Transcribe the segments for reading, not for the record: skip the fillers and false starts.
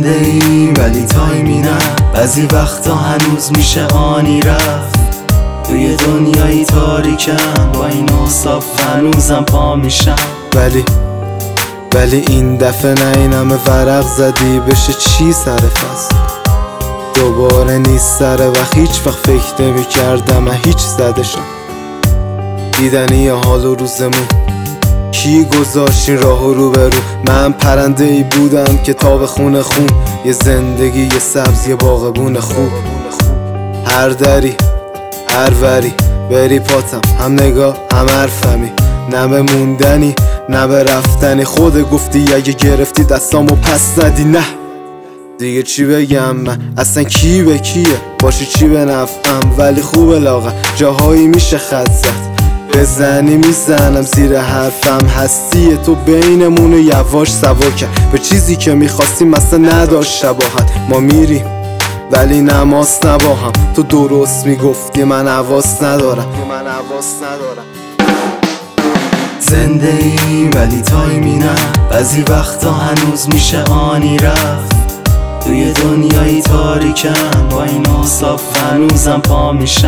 زنده ای ولی تایمی نه، بعضی وقتا هنوز میشه آنی رفت. توی دنیایی تاریکم با این احساس هنوزم پا میشم. ولی این دفعه نه این همه ورق زدی بشه چی سر فصل دوباره نیست سر وقت. هیچ وقت فکر نمی کردم هیچ زدشم دیدنی حال و روزمون کی گذاشت این راه رو برو. من پرنده ای بودم که تاب خون خون، یه زندگی یه سبز یه باغبون خوب. هر دری هر وری بری پاتم، هم نگاه هم حرفمی، نه به موندنی نه به رفتنی. خود گفتی اگه گرفتی دستامو پس ندی. نه دیگه چی بگم من اصلا کی به کیه، باشی چی به نفعم ولی خوبه لاغر. جاهایی میشه خط زد بزنی میزنم زیر حرفم، هستی تو بینمونو یواش سوا کرد به چیزی که میخواستیم اصلا نداشت شباهت. ما میریم ولی نماز نباهم، تو درست میگفتی من حواس ندارم. زنده ای ولی تایمی نه، بعضی وقتا هنوز میشه آنی رفت. توی دنیایی تاریکم با این احساس هنوزم پا میشم.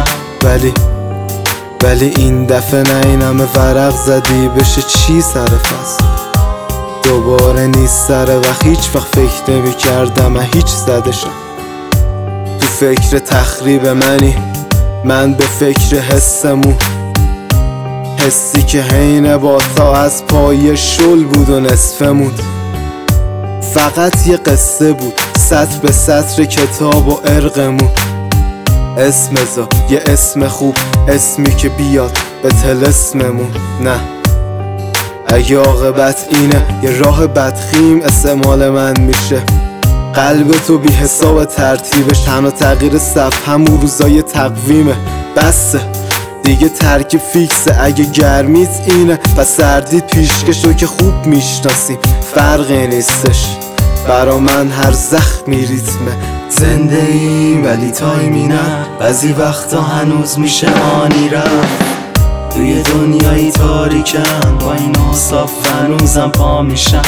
ولی این دفعه نه این همه ورق زدی بشه چی سر فصل دوباره نیست سر وقت. هیچ وقت فکر نمی کردم هیچ زدشم. تو فکر تخریب منی، من به فکر حسمون، حسی که حین با تا از پای شل بود و نصفمون. فقط یه قصه بود سطر به سطر کتاب و ارقمون. اسم ازا یه اسم خوب، اسمی که بیاد به طلسممون. نه اگه عاقبت اینه یه راه بدخیم استعمال من میشه. قلب تو بی حساب ترتیبش تنها تغییر صف همون روزای تقویمه. بسه دیگه ترک فیکسه، اگه گرمیت اینه و سردیت پیشکشو که خوب میشناسیم. فرقی نیستش برا من هر زخمی ریتمه. زنده ای ولی تایمی نه، بعضی وقتا هنوز میشه آنی رفت. توی دنیایی تاریکم با این احساس هنوزم پا میشم.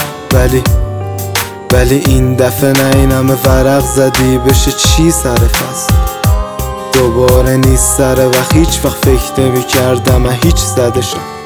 ولی این دفعه نه این همه ورق زدی بشه چی سر فصل دوباره نیست سر وقت. هیچ وقت فکر نمی کردم هیچ زدشم.